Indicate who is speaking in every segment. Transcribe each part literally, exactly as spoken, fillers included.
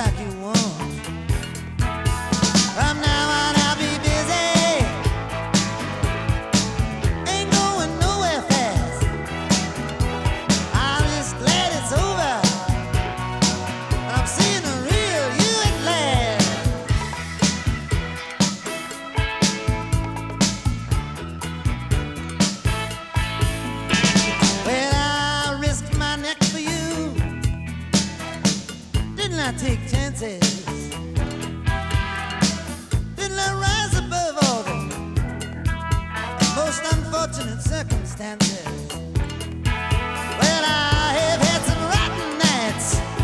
Speaker 1: like you want. From now on I'll be busy, ain't going nowhere fast. I'm just glad it's over, I'm seeing the real you at last. Well, I risked my neck for you, didn't I take chances? Didn't I rise above all the most unfortunate circumstances? Well, I have had some rotten nights,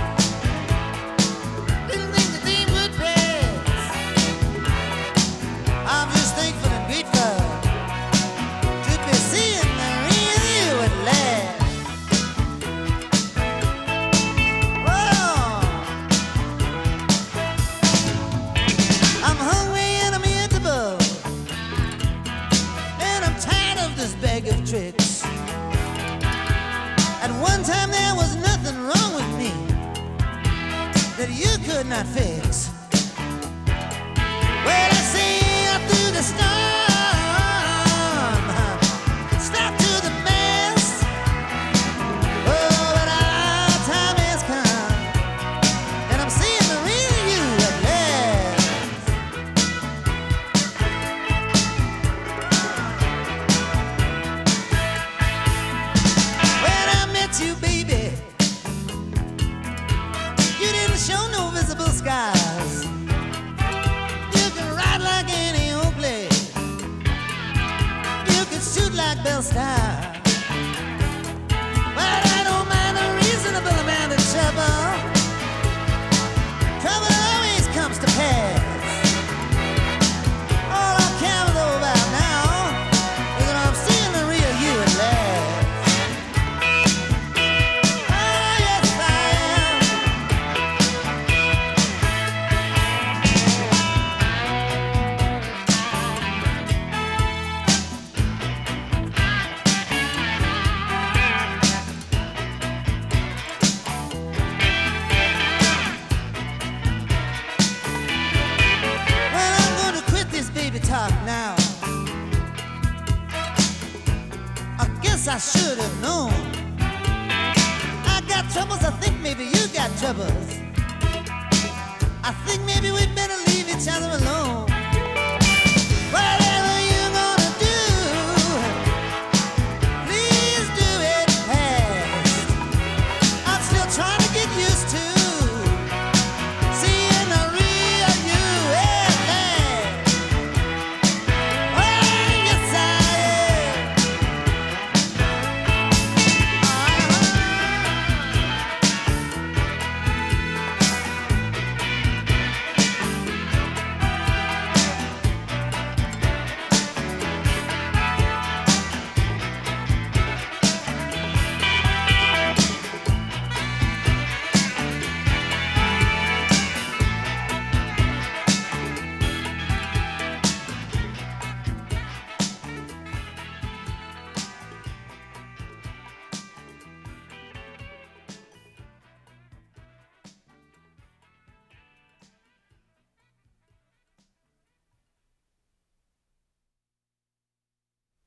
Speaker 1: didn't think the thing would pass. I'm just thankful and grateful to be seeing the real you at last. I'm hungry and I'm irritable, and I'm tired of this bag of tricks. At one time there was nothing wrong with me that you could not fix. Well, I sailed through the storm, stopped to the mast. Oh, but our time has come, and I'm seeing the real you at last. When I met you, baby, you didn't show no visible scars. You can ride like any old blade, you can shoot like Bell Star. But I don't mind a reasonable amount of trouble. Trouble always comes to pass. All I care about now is that I'm seeing the real you at last. Oh, yes, I am. Well, I'm gonna quit this baby talk now. I guess I should have known. I got troubles, I think maybe you got troubles.